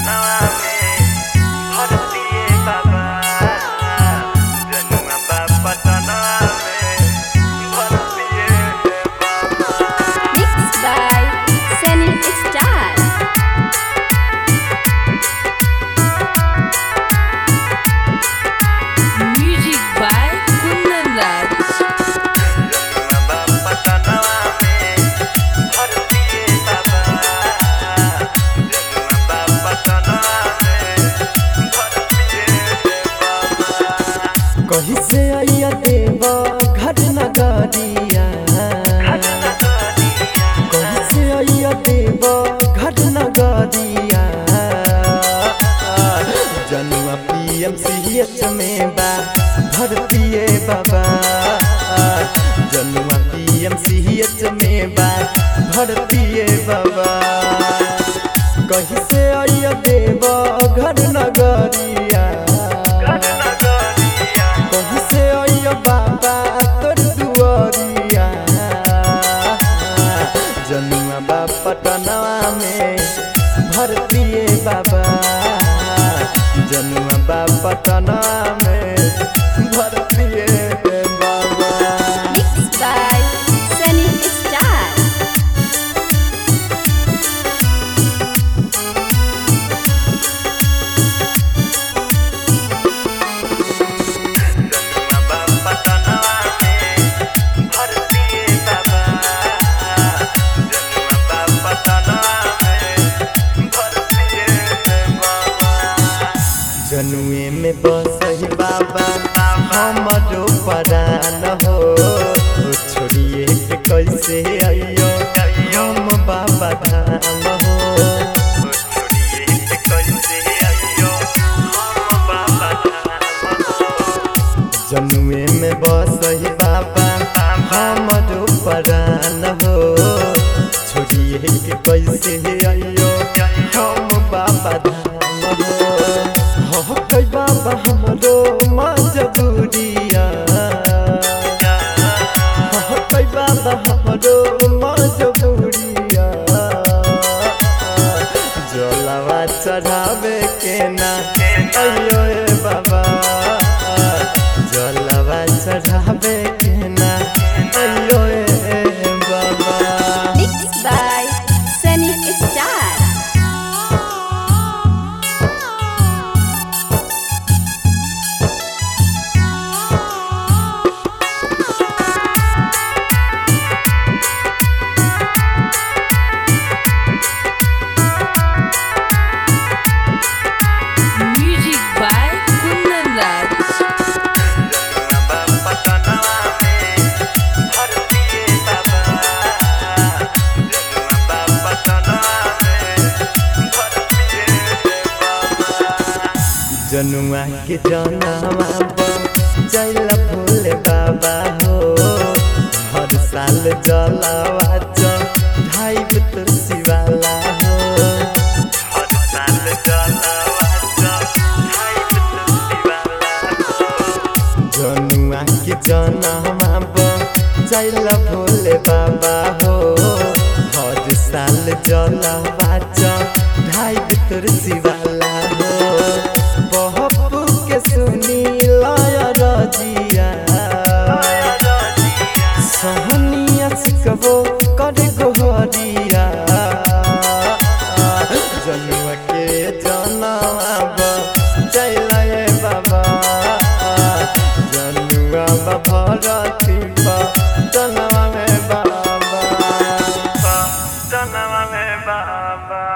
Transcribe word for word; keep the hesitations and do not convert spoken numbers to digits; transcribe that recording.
कहीं से आइया देव घर नगरिया, कहीं से आइया देव घर नगरिया। जनुआ पी एम सी एच में बा भर्ती बाबा, जनुआ पी एम सी एच में बा भर्ती बाबा। कहीं से आइया देव घर नगरिया, बाबा तोर दुआरिया। जनुआ बा पटनवा में भर्ती बाबा, जनुआ बा पटनवा में भर्ती बाबा। Mixed by Sunny Star. जनुए में बसही बाबा हमरो परान हो, छोड़िए के कैसे आइयो हम बाबा धाम हो। छोड़िए के कैसे आइयो हम बाबा धाम हो। जनुए में बसही बाबा हमरो परान हो, छोड़िए के कैसे आइयो हम बाबा धाम हो। हो कई बाबा हमरो मजबूरिया, हो कई बाबा हमरो मजबूरिया। जलवा चढ़ावे के ना अयो ए बाबा, जलवा चढ़ावे के ना अयो ए बाबा। Mixed by Sunny Star. जनुआ के जनवा जैला भोले बाबा हो, हर साल जलावा ढाई तुलसी वाला हो। हर साल जलावा ढाई तुलसी वाला हो। जनुआ के जनवा जैला भोले बाबा हो, हर साल जलावा ढाई तुलसी वाला हो। बहपू के सुनी लाया रजिया, सहनिया सिकबो कर गोहरिया। जनुआ के जनवा चैला ए बाबा, जनुआ बा भरती बा जनवा में बाबा, जनवा में बाबा।